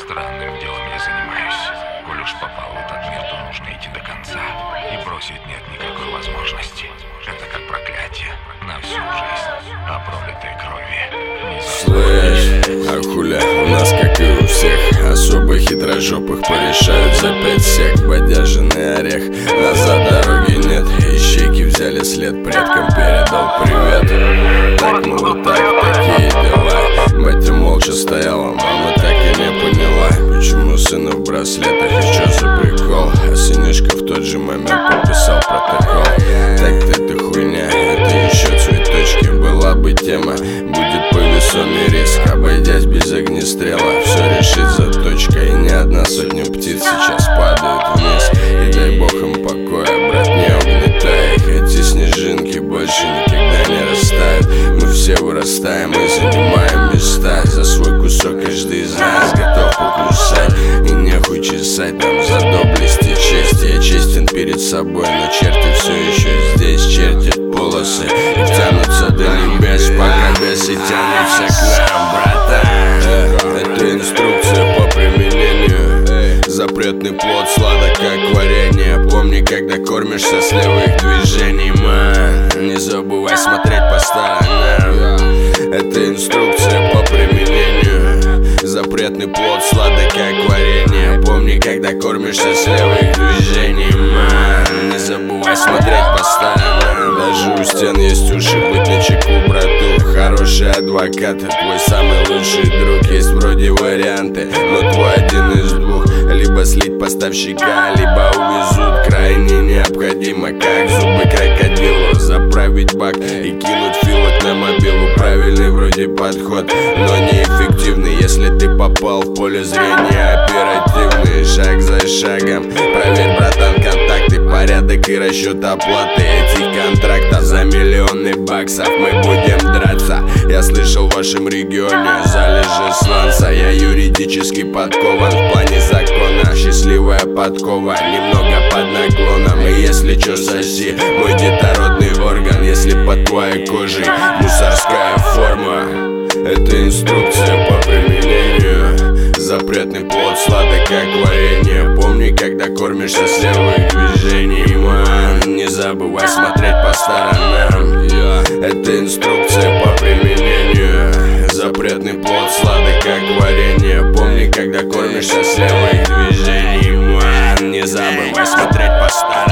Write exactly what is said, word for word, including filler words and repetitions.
Странным делом я занимаюсь. Коль уж попал в этот мир, то нужно идти до конца. И бросить нет никакой возможности. Это как проклятие на всю жизнь. О пролитой крови не Слышь, а хуля, у нас, как и у всех, особо хитрожопых порешают за пять сек. Бодяженный орех, назад дороги нет. Ищейки взяли след, предкам передал привет. Так, ну вот так, такие дела. Батя молча стояла, мама так и не поняла, почему сына в браслетах и чё за прикол. А сынишка в тот же момент подписал протокол. Так-то это хуйня, это еще цветочки. Была бы тема, будет повесомый риск. Обойдясь без огнестрела, все решит заточка. И не одна сотня птиц сейчас падают вниз. И дай бог им покоя, брат, не угнетай их. Эти снежинки больше никогда не растают. Мы все вырастаем и занимаем места. За свой кусок каждый из нас готов покусать. И нехуй чесать нам за доблесть и честь. Я честен перед собой, но черти все еще здесь. Чертят полосы и тянутся до небес, пока бесы тянутся к нам, братан. Это инструкция по применению. Запретный плод сладок, как варенье. Помни, когда кормишься с левых движений, ман. Не забывай смотреть по сторонам. Это инструкция по применению. Запретный плод сладок, как варенье. Помни, когда кормишься с левых движений, ман. Не забывай смотреть по сторонам. Даже у стен есть уши, быть начеку, брату. Хороший адвокат, твой самый лучший друг. Есть вроде варианты, но твой один из двух. Либо слить поставщика, либо увезут. Крайне необходимо, как зубы крокодилу, заправить бак и кинуть филок на мобилу. Правильный вроде подход, но неэффективный, если ты попал в поле зрения. Оперативный, шаг за шагом. Проверь, братан, контакты, порядок и расчет оплаты этих контрактов. За миллионы баксов мы будем драться. Я слышал, в вашем регионе залежи сланца. Я юридически подкован в плане закона. Счастливая подкова, немного под наклоном. И если чё, соси мой детородный орган. Если под твоей кожей мусорская форма. Это инструкция по применению. Запретный плод сладок, как варенье. Помни, когда кормишься с левых движений, ман. Не забывай смотреть по сторонам. Это инструкция по применению. Запретный плод сладок, как варенье. Помни, когда кормишься с левых движений, ман. Не забывай смотреть по сторонам.